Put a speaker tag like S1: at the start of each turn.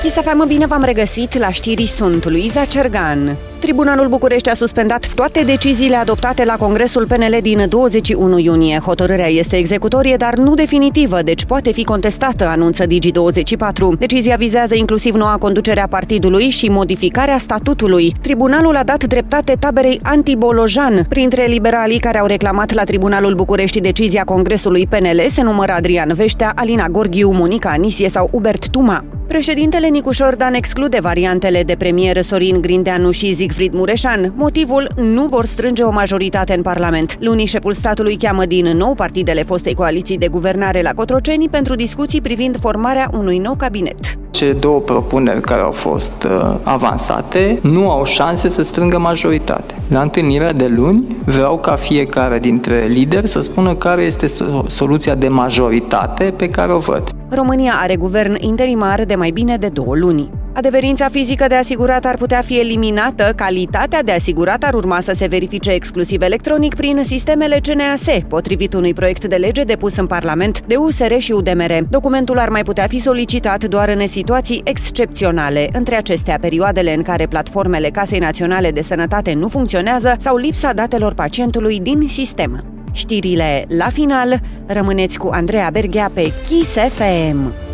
S1: Kiss FM, bine v-am regăsit la știri, sunt Luiza Cergan. Tribunalul București a suspendat toate deciziile adoptate la Congresul PNL din 21 iunie. Hotărârea este executorie, dar nu definitivă, deci poate fi contestată, anunță Digi24. Decizia vizează inclusiv noua conducere a partidului și modificarea statutului. Tribunalul a dat dreptate taberei anti-Bolojan. Printre liberalii care au reclamat la Tribunalul București decizia Congresului PNL se numără Adrian Veștea, Alina Gorghiu, Monica Anisie sau Hubert Tuma. Președintele Nicu Șordan exclude variantele de premier Sorin Grindeanu și Siegfried Mureșan. Motivul: nu vor strânge o majoritate în Parlament. Luni, șeful statului cheamă din nou partidele fostei coaliții de guvernare la Cotroceni pentru discuții privind formarea unui nou cabinet.
S2: Cele două propuneri care au fost avansate nu au șanse să strângă majoritate. La întâlnirea de luni vreau ca fiecare dintre lideri să spună care este soluția de majoritate pe care o văd.
S1: România are guvern interimar de mai bine de 2 luni. Adeverința fizică de asigurat ar putea fi eliminată, calitatea de asigurat ar urma să se verifice exclusiv electronic prin sistemele CNAS, potrivit unui proiect de lege depus în Parlament de USR și UDMR. Documentul ar mai putea fi solicitat doar în situații excepționale, între acestea perioadele în care platformele Casei Naționale de Sănătate nu funcționează sau lipsa datelor pacientului din sistem. Știrile la final, rămâneți cu Andreea Berghea pe Kiss FM.